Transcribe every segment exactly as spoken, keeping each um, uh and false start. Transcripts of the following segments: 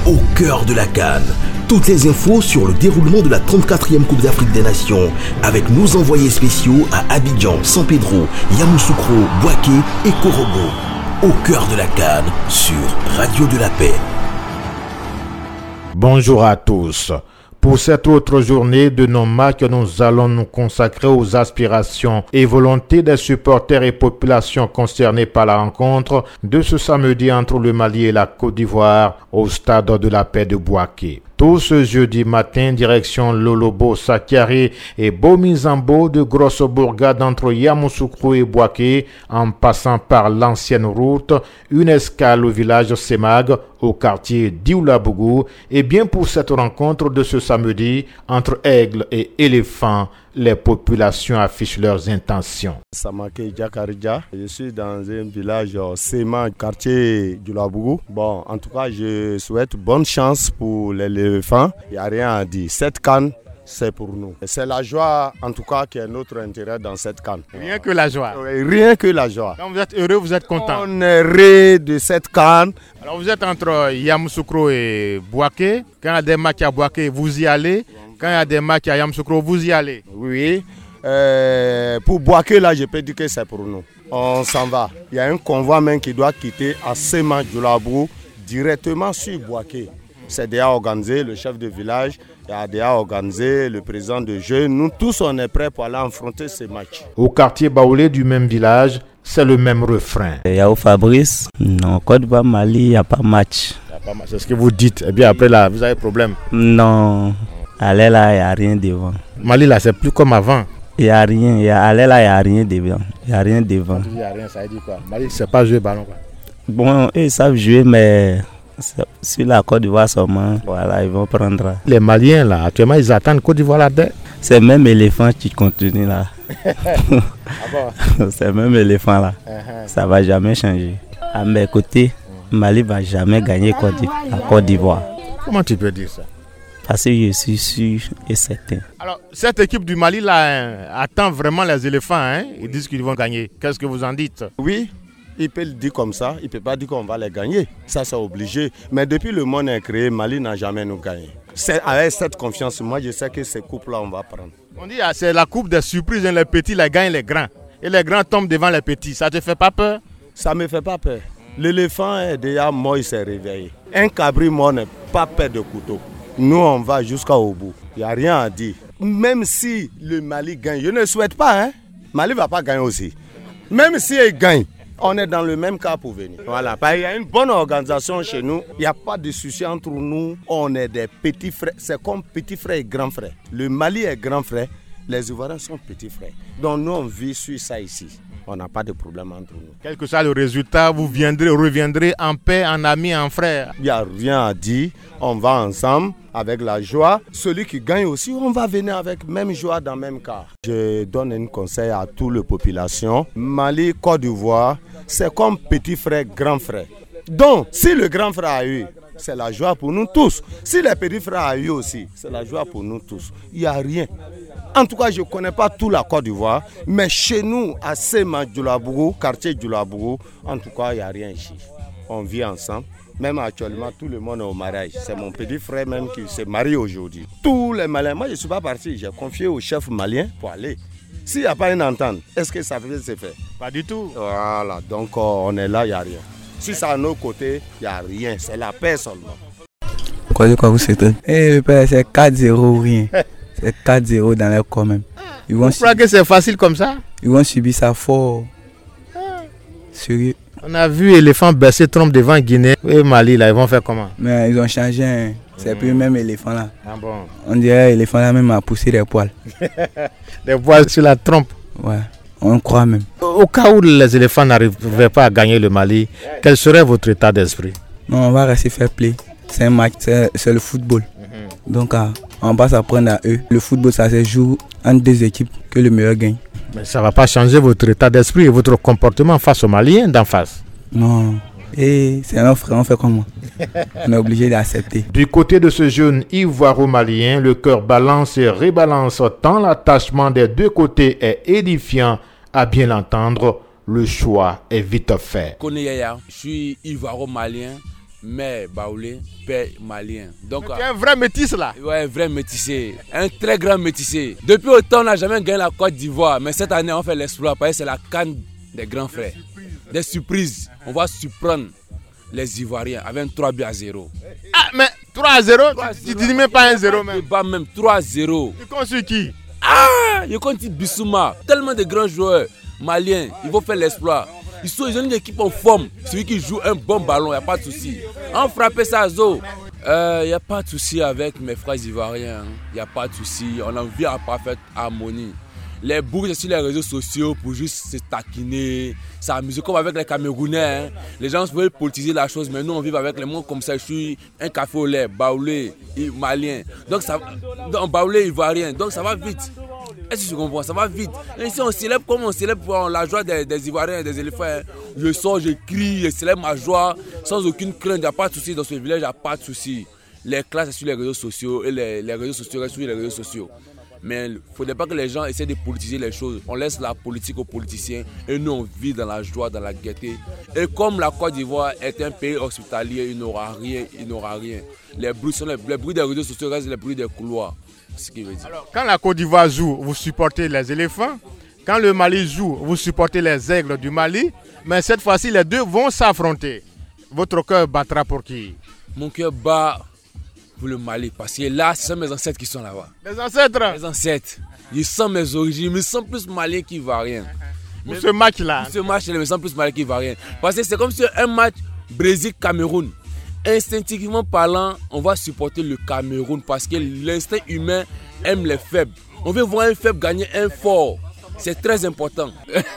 au cœur de la CAN. Toutes les infos sur le déroulement de la trente-quatrième Coupe d'Afrique des Nations avec nos envoyés spéciaux à Abidjan, San Pedro, Yamoussoukro, Bouaké et Korogo. Au cœur de la CAN sur Radio de la Paix. Bonjour à tous. Pour cette autre journée de nos matchs, nous allons nous consacrer aux aspirations et volontés des supporters et populations concernées par la rencontre de ce samedi entre le Mali et la Côte d'Ivoire au stade de la Paix de Bouaké. Tout ce jeudi matin, direction Lolobo, Sakari et Bomizambo de Grosse Bourgade entre Yamoussoukro et Bouaké, en passant par l'ancienne route, une escale au village Semag, au quartier Dioulabougou, et bien pour cette rencontre de ce samedi entre Aigle et Éléphant, les populations affichent leurs intentions. Samake Djakarja, je suis dans un village Semag, quartier Dioulabougou. Bon, en tout cas, je souhaite bonne chance pour l'éléphant. Il n'y a rien à dire. Cette canne, c'est pour nous. Et c'est la joie, en tout cas, qui est notre intérêt dans cette canne. Rien que la joie. Rien que la joie. Quand vous êtes heureux, vous êtes content. On est heureux de cette canne. Alors vous êtes entre Yamoussoukro et Bouaké. Quand il y a des matchs à Bouaké, vous y allez. Quand il y a des matchs à Yamoussoukro, vous y allez. Oui. Euh, pour Bouaké, là, je peux dire que c'est pour nous. On s'en va. Il y a un convoi même qui doit quitter à Semag Dioulabougou directement sur Bouaké. C'est déjà organisé, le chef de village a déjà organisé, le président de jeu. Nous tous, on est prêts pour aller affronter ces matchs. Au quartier Baoulé du même village, c'est le même refrain. Yao Fabrice, non, Côte d'Ivoire, Mali, il n'y a pas de match. C'est ce que vous dites. Et bien après là, vous avez problème. Non, allez là, il n'y a rien devant. Mali là, c'est plus comme avant. Il n'y a rien, il y a, allez là, il n'y a rien devant. Il n'y a rien devant. Il n'y a rien, ça veut dire quoi? Mali, c'est pas jouer ballon quoi. Bon, eux, ils savent jouer, mais sur la Côte d'Ivoire seulement, voilà, ils vont prendre. Les Maliens là, actuellement, ils attendent Côte d'Ivoire là-dedans. C'est même éléphant qui continue là. Ah bon? C'est même éléphant là. Uh-huh. Ça va jamais changer. À mes côtés, Mali va jamais gagner la Côte d'Ivoire. Comment tu peux dire ça? Parce que je suis sûr et certain. Alors, cette équipe du Mali là hein, attend vraiment les éléphants. Hein? Ils disent qu'ils vont gagner. Qu'est-ce que vous en dites? Oui. Il peut le dire comme ça, il ne peut pas dire qu'on va les gagner. Ça, c'est obligé. Mais depuis le monde est créé, Mali n'a jamais nous gagné. C'est avec cette confiance, moi, je sais que ces coupes-là, on va prendre. On dit ah, c'est la coupe des surprises. Les petits les gagnent les grands. Et les grands tombent devant les petits. Ça ne te fait pas peur? Ça ne me fait pas peur. L'éléphant est déjà mort, il s'est réveillé. Un cabri mort n'est pas peur de couteau. Nous, on va jusqu'au bout. Il n'y a rien à dire. Même si le Mali gagne, je ne le souhaite pas. Hein? Mali ne va pas gagner aussi. Même s'il gagne, on est dans le même cas pour venir. Voilà. Il y a une bonne organisation chez nous. Il n'y a pas de souci entre nous. On est des petits frères. C'est comme petits frères et grands frères. Le Mali est grand frère. Les Ivoiriens sont petits frères. Donc nous, on vit sur ça ici. On n'a pas de problème entre nous. Quel que soit le résultat, vous viendrez, reviendrez en paix, en amis, en frères. Il n'y a rien à dire. On va ensemble avec la joie. Celui qui gagne aussi, on va venir avec même joie dans le même cas. Je donne un conseil à toute la population. Mali, Côte d'Ivoire, c'est comme petit frère, grand frère. Donc, si le grand frère a eu, c'est la joie pour nous tous. Si le petit frère a eu aussi, c'est la joie pour nous tous. Il n'y a rien. En tout cas, je ne connais pas tout la Côte d'Ivoire, mais chez nous, à Semag Dioulabougou, quartier Dioulabougou, en tout cas, il n'y a rien ici. On vit ensemble. Même actuellement, tout le monde est au mariage. C'est mon petit frère même qui s'est marié aujourd'hui. Tous les Maliens, moi je ne suis pas parti, j'ai confié au chef malien pour aller. S'il n'y a pas une entente, est-ce que ça peut se faire? Pas du tout. Voilà, donc on est là, il n'y a rien. Si c'est à nos côtés, il n'y a rien, c'est la paix seulement. Quoi de quoi vous c'est? Eh, c'est quatre zéro ou rien. C'est quatre zéro dans leur corps même. Ils vont vous croyez que c'est facile comme ça? Ils vont subir ça fort. Sérieux. On a vu éléphant baisser trompe devant Guinée et Mali là, ils vont faire comment? Mais ils ont changé, hein. C'est mmh. plus le même éléphant là. Ah bon? On dirait l'éléphant là même a poussé des poils. Des poils sur la trompe? Ouais, on croit même. Au cas où les éléphants n'arriveraient pas à gagner le Mali, quel serait votre état d'esprit? Non, on va rester fair play. C'est un match, c'est, c'est le football. Mmh. Donc ah, on va s'apprendre à eux. Le football ça se joue entre deux équipes que le meilleur gagne. Mais ça ne va pas changer votre état d'esprit et votre comportement face aux Maliens d'en face? Non. Et c'est un frère, on fait comment? On est obligé d'accepter. Du côté de ce jeune Ivoiro-Malien, le cœur balance et rebalance tant l'attachement des deux côtés est édifiant. À bien l'entendre, le choix est vite fait. Je suis Ivoiro-Malien mère baoulé, père malien. Donc, tu es un vrai métis là. Ouais, un vrai métissé, un très grand métissé. Depuis autant, on n'a jamais gagné la Côte d'Ivoire, mais cette année, on fait l'exploit parce que c'est la canne des grands frères. Des surprises, on va surprendre les Ivoiriens avec trois buts à zéro. Ah, mais trois à zéro, tu dis même pas un zéro même. Pas même trois à zéro. Tu comptes sur qui? Ah, je compte sur Bissouma. Tellement de grands joueurs maliens, ils vont faire l'exploit. Ils, sont, ils ont une équipe en forme. Celui qui joue un bon ballon, il n'y a pas de souci. On frappe ça à Zo. Il euh, n'y a pas de souci avec mes frères ivoiriens. Il n'y a pas de souci. On en vit en parfaite harmonie. Les bourges sur les réseaux sociaux pour juste se taquiner, s'amuser comme avec les Camerounais. Hein. Les gens veulent politiser la chose, mais nous on vit avec les mots comme ça. Je suis un café au lait, baoulé, malien. Donc ça, donc, baoulé ivoirien. Donc ça va vite. Est-ce que tu comprends? Ça va vite. Et ici on célèbre comme on célèbre pour la joie des, des Ivoiriens et des éléphants. Hein. Je sors, je crie, je célèbre ma joie sans aucune crainte. Il n'y a pas de souci dans ce village, il n'y a pas de souci. Les classes sur les réseaux sociaux et les, les réseaux sociaux restent sur les réseaux sociaux. Mais il ne faudrait pas que les gens essaient de politiser les choses. On laisse la politique aux politiciens et nous on vit dans la joie, dans la gaieté. Et comme la Côte d'Ivoire est un pays hospitalier, il n'aura rien, il n'aura rien. Les bruits, sont les, les bruits des réseaux sociaux restent les bruits des couloirs. C'est ce qui veut dire. Alors, quand la Côte d'Ivoire joue, vous supportez les éléphants. Quand le Mali joue, vous supportez les aigles du Mali. Mais cette fois-ci, les deux vont s'affronter. Votre cœur battra pour qui? Mon cœur bat pour le Mali, parce que là, ce sont mes ancêtres qui sont là-bas. Les ancêtres? Mes ancêtres. Ils sont mes origines, ils me sont plus maliens qu'ivoiriens. Pour ce match-là? Pour ce match-là, ils me sont plus maliens qu'ivoiriens. Parce que c'est comme si un match Brésil-Cameroun. Instinctivement parlant, on va supporter le Cameroun parce que l'instinct humain aime les faibles. On veut voir un faible gagner un fort. C'est très important.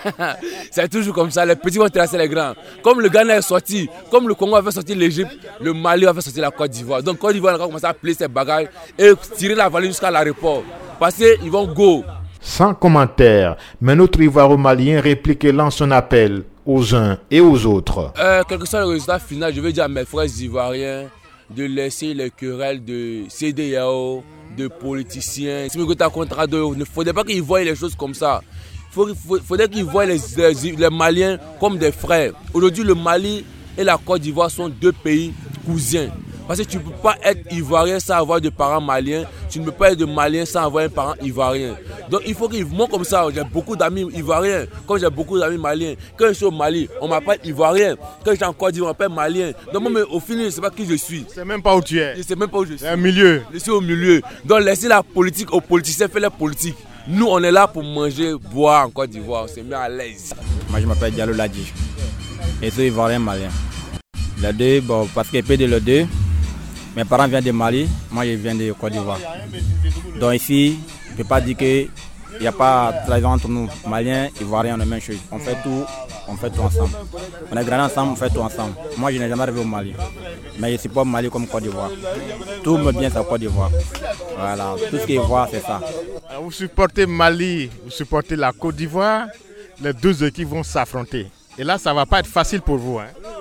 C'est toujours comme ça, les petits vont tracer les grands. Comme le Ghana est sorti, comme le Congo avait sorti l'Égypte, le Mali avait sorti la Côte d'Ivoire. Donc Côte d'Ivoire va commencer à plier ses bagages et tirer la vallée jusqu'à l'aéroport. Parce qu'ils vont go. Sans commentaire, mais notre Ivoiro-Malien réplique et lance un appel aux uns et aux autres. Euh, quel que soit le résultat final, je veux dire à mes frères ivoiriens de laisser les querelles de C D A O, de politiciens. Il ne faudrait pas qu'ils voient les choses comme ça. Il faudrait qu'ils voient les, les, les Maliens comme des frères. Aujourd'hui, le Mali et la Côte d'Ivoire sont deux pays cousins. Parce que tu ne peux pas être ivoirien sans avoir de parents maliens. Tu ne peux pas être de malien sans avoir un parent ivoirien. Donc il faut qu'ils moi comme ça, j'ai beaucoup d'amis ivoiriens, comme j'ai beaucoup d'amis maliens. Quand je suis au Mali, on m'appelle ivoirien. Quand je suis en Côte d'Ivoire, on m'appelle malien. Donc moi, au final, je ne sais pas qui je suis. Je ne sais même pas où tu es. Je ne sais même pas où je suis. Un milieu. Je suis au milieu. Donc laissez la politique aux politiciens faire la politique. Nous, on est là pour manger, boire en Côte d'Ivoire. On s'est mis à l'aise. Moi, je m'appelle Diallo Ladji. Et je suis ivoirien malien. Les deux, bon, parce que P D les deux. Mes parents viennent de Mali, moi je viens de Côte d'Ivoire. Donc ici, je ne peux pas dire qu'il n'y a pas de trahison entre nous, Maliens, Ivoiriens, on est la même chose. On fait tout, on fait tout ensemble. On est grandi ensemble, on fait tout ensemble. Moi je n'ai jamais arrivé au Mali, mais je supporte Mali comme Côte d'Ivoire. Tout me vient sur Côte d'Ivoire. Voilà, tout ce qui est Ivoire, c'est ça. Alors vous supportez Mali, vous supportez la Côte d'Ivoire, les deux équipes vont s'affronter. Et là, ça ne va pas être facile pour vous. Hein?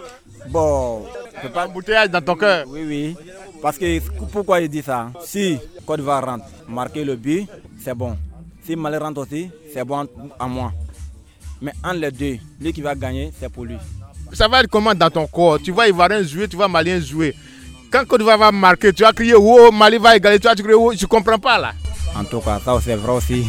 Bon, c'est pas un bouteillage dans ton cœur. Oui, oui. Parce que pourquoi je dis ça? Si Côte d'Ivoire rentre, marquer le but, c'est bon. Si Mali rentre aussi, c'est bon à moi. Mais entre les deux, lui qui va gagner, c'est pour lui. Ça va être comment dans ton corps? Tu vois Ivoirien jouer, tu vois Malien jouer. Quand Côte d'Ivoire va marquer, tu vas crier oh, Mali va égaler, tu vas crier oh, je ne comprends pas là. En tout cas, ça c'est vrai aussi.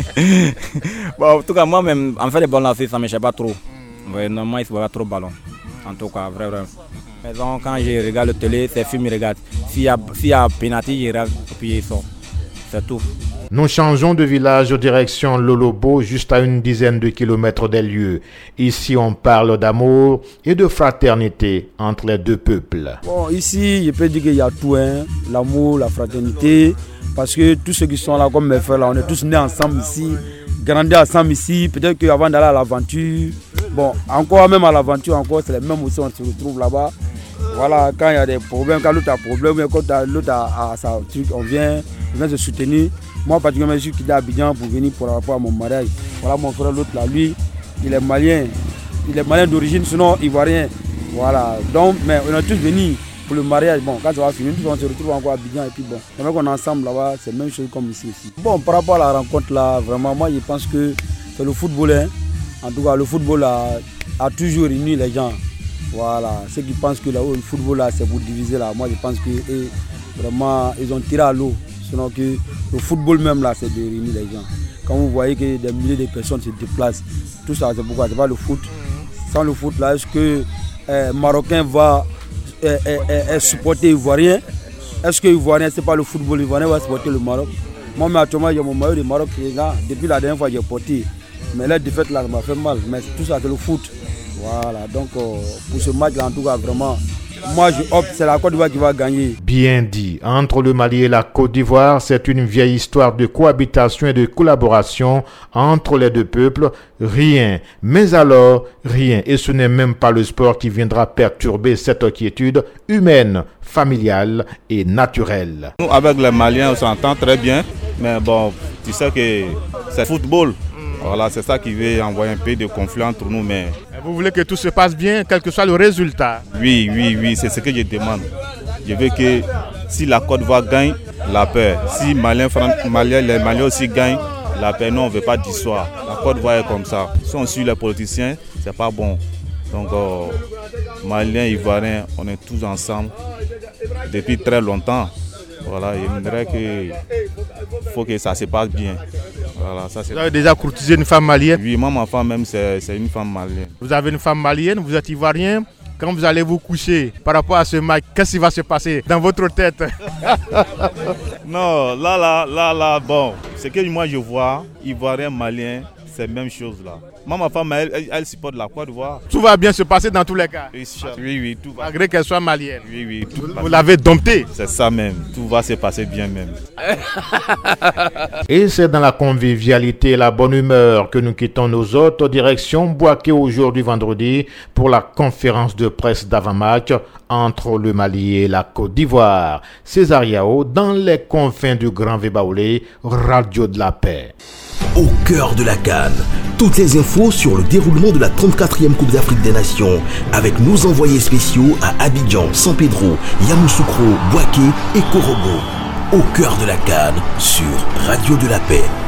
Bon, en tout cas, moi-même, en fait, les ballons aussi, ça ne m'échappe pas trop. Mm. Ouais, normalement, il ne faut pas trop de ballons. En tout cas, vrai, vrai. Mais donc, quand je regarde le télé, c'est film, je regarde. S'il y a, s'il y a pénalty, je regarde et puis il sort. C'est tout. Nous changeons de village direction Lolobo, juste à une dizaine de kilomètres des lieux. Ici, on parle d'amour et de fraternité entre les deux peuples. Bon, ici, je peux dire qu'il y a tout, hein. L'amour, la fraternité. Parce que tous ceux qui sont là, comme mes frères, là, on est tous nés ensemble ici, grandis ensemble ici. Peut-être qu'avant d'aller à l'aventure, bon, encore même à l'aventure, encore, c'est les mêmes aussi, on se retrouve là-bas. Voilà, quand il y a des problèmes, quand l'autre a des problèmes, quand l'autre a, a sa truc, on vient, on vient se soutenir. Moi, particulièrement, je suis quitté à Abidjan pour venir pour rapport à mon mariage. Voilà, mon frère, l'autre là, lui, il est malien. Il est malien d'origine, sinon ivoirien. Voilà, donc, mais on est tous venus pour le mariage. Bon, quand ça va finir, on se retrouve encore à Abidjan et puis bon, les mecs qu'on est ensemble là-bas, c'est la même chose comme ici aussi. Bon, par rapport à la rencontre là, vraiment, moi, je pense que c'est le football. Hein. En tout cas, le football a, a toujours réuni les gens. Voilà, ceux qui pensent que là, le football là, c'est pour diviser là, moi je pense que et, vraiment ils ont tiré à l'eau. Sinon que le football même là, c'est de réunir les gens. Quand vous voyez que des milliers de personnes se déplacent, tout ça c'est pourquoi c'est pas le foot. Sans le foot là, est-ce que euh, Marocain va euh, euh, euh, supporter Ivoirien? Est-ce que Ivoirien c'est pas le football, Ivoirien va supporter le Maroc? Moi mais actuellement il y a mon maillot de Maroc qui est là, depuis la dernière fois j'ai porté. Mais la défaite là, ça m'a fait mal. Mais tout ça c'est le foot. Voilà, donc euh, pour ce match là en tout cas vraiment, moi je opte, c'est la Côte d'Ivoire qui va gagner. Bien dit, entre le Mali et la Côte d'Ivoire, c'est une vieille histoire de cohabitation et de collaboration entre les deux peuples. Rien, mais alors rien. Et ce n'est même pas le sport qui viendra perturber cette quiétude humaine, familiale et naturelle. Nous avec les Maliens on s'entend très bien, mais bon, tu sais que c'est football. Voilà, c'est ça qui veut envoyer un peu de conflit entre nous. Mais vous voulez que tout se passe bien, quel que soit le résultat? Oui, oui, oui, c'est ce que je demande. Je veux que si la Côte d'Ivoire gagne, la paix. Si Malien, Malien, les Maliens aussi gagnent, la paix. Non, on ne veut pas d'histoire. La Côte d'Ivoire est comme ça. Si on suit les politiciens, c'est pas bon. Donc, euh, Maliens, Ivoiriens, on est tous ensemble depuis très longtemps. Voilà, il me que faut que ça se passe bien. Voilà, ça, vous avez déjà courtisé une femme malienne? Oui, moi, ma femme même, c'est une femme malienne. Vous avez une femme malienne, vous êtes ivoirien. Quand vous allez vous coucher par rapport à ce match, qu'est-ce qui va se passer dans votre tête? Non, là, là, là, là, bon, ce que moi je vois, ivoirien, malien, c'est la même chose là. Moi, ma femme, elle, elle, elle supporte la Côte d'Ivoire. Tout va bien se passer dans tous les cas? Oui, oui, tout va. Malgré qu'elle soit malienne? Oui, oui. Tout vous vous l'avez domptée? C'est ça même, tout va se passer bien même. Et c'est dans la convivialité et la bonne humeur que nous quittons nos hôtes direction Bouaké aujourd'hui vendredi pour la conférence de presse d'avant-match entre le Mali et la Côte d'Ivoire. César Yao dans les confins du Grand Vébaoulé, Radio de la Paix. Au cœur de la CAN, toutes les infos sur le déroulement de la trente-quatrième Coupe d'Afrique des Nations avec nos envoyés spéciaux à Abidjan, San Pedro, Yamoussoukro, Bouaké et Korogo. Au cœur de la CAN sur Radio de la Paix.